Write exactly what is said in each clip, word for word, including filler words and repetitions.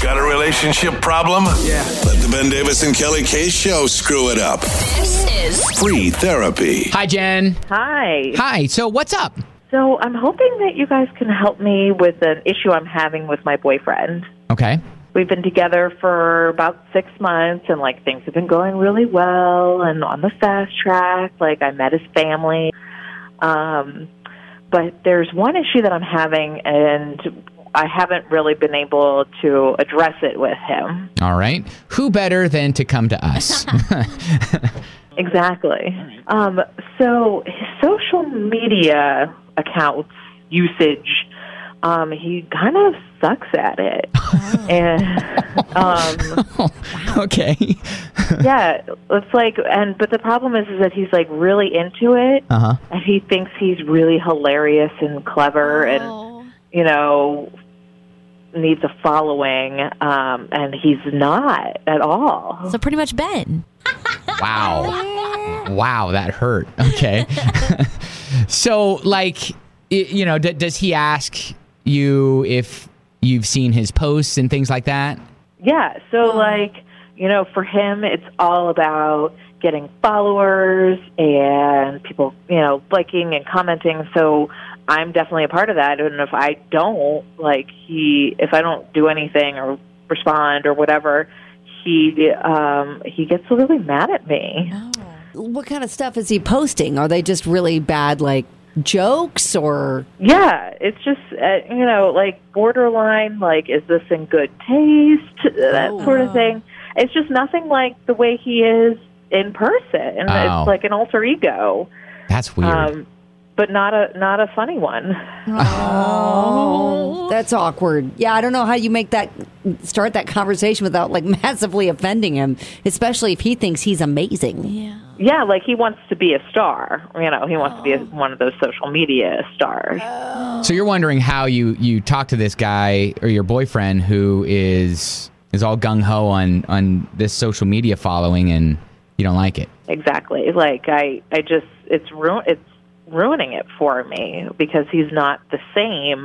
Got a relationship problem? Yeah. Let the Ben Davis and Kelly Case Show screw it up. This is Free therapy. Hi, Jen. Hi. Hi. So what's up? So I'm hoping that you guys can help me with an issue I'm having with my boyfriend. Okay. We've been together for about six months, and, like, things have been going really well and on the fast track. Like, I met his family. Um, but there's one issue that I'm having, and I haven't really been able to address it with him. All right. Who better than to come to us? Exactly. Um, so his social media accounts usage, um, he kind of sucks at it. And um, Okay. yeah, it's like, and but the problem is, is that he's like really into it, Uh-huh. and he thinks he's really hilarious and clever, and you know, needs a following, um, and he's not at all. so pretty much Ben. Wow. Wow, that hurt. Okay. So, like, y- you know, d- does he ask you if you've seen his posts and things like that? Yeah, so like, you know, for him, it's all about getting followers and people, you know, liking and commenting. So I'm definitely a part of that. And if I don't, like, he, if I don't do anything or respond or whatever, he, um, he gets really mad at me. What kind of stuff is he posting? Are they just really bad, like, jokes or? Yeah, it's just, uh, you know, like borderline, like, is this in good taste? That Oh. sort of thing. It's just nothing like the way he is in person. And Oh. it's like an alter ego, That's weird. um, but not a not a funny one. Oh, that's awkward. Yeah, I don't know how you make that, start that conversation without, like, massively offending him, especially if he thinks he's amazing. Yeah. Yeah, like he wants to be a star. You know, he wants to be a, one of those social media stars. So you're wondering how you, you talk to this guy or your boyfriend who is is all gung-ho on, on this social media following, and you don't like it. Exactly. Like I, I just it's ru- it's ruining it for me because he's not the same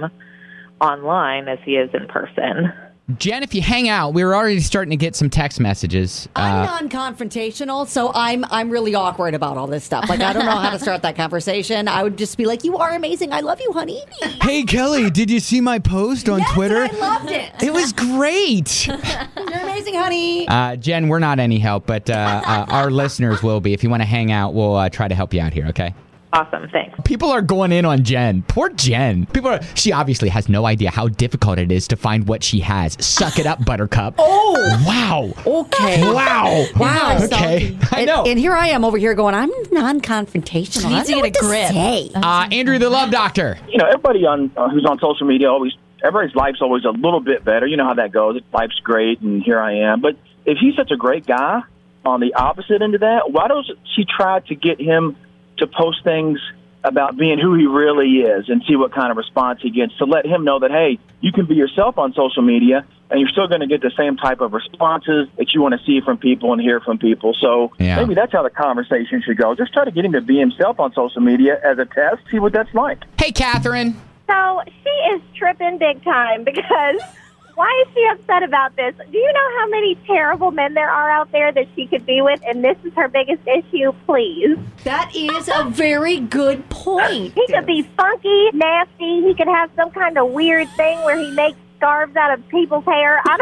online as he is in person. Jen, if you hang out, we were already starting to get some text messages. Uh, I'm non-confrontational, so I'm I'm really awkward about all this stuff. Like, I don't know how to start that conversation. I would just be like, "You are amazing. I love you, honey." hey, Kelly, did you see my post on Yes, Twitter? and I loved it. It was great. You're amazing, honey. Uh, Jen, we're not any help, but uh, uh, our listeners will be. If you want to hang out, we'll uh, try to help you out here, okay? Awesome, thanks. People are going in on Jen. Poor Jen. People are, she obviously has no idea how difficult it is to find what she has. Suck it up, Buttercup. Oh. Wow. Okay. Wow. Wow. Okay. I And, know. and here I am over here going, I'm non-confrontational. She needs I don't to get know a what grip. say. Uh, Andrew, the love doctor. You know, everybody on uh, who's on social media always, everybody's life's always a little bit better. You know how that goes. Life's great, and here I am. But if he's such a great guy, on the opposite end of that, why doesn't she try to get him to post things about being who he really is and see what kind of response he gets, to let him know that, hey, you can be yourself on social media and you're still going to get the same type of responses that you want to see from people and hear from people. So Yeah. maybe that's how the conversation should go. Just try to get him to be himself on social media as a test, see what that's like. Hey, Catherine. So she is tripping big time because why is she upset about this? Do you know how many terrible men there are out there that she could be with, and this is her biggest issue? Please. That is a very good point. He could be funky, nasty. He could have some kind of weird thing where he makes scarves out of people's hair. I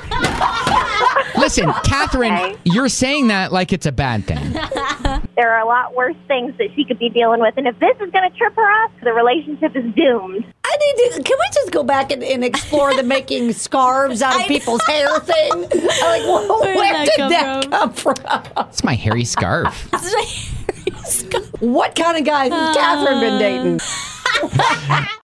don't know. Listen, Catherine, Okay. you're saying that like it's a bad thing. There are a lot worse things that she could be dealing with, and if this is going to trip her up, the relationship is doomed. I need to. Can we just go back and, and explore the making scarves out of people's hair thing? I'm like, well, where, Where did did that that come from? It's my hairy scarf. What kind of guys has Catherine been dating?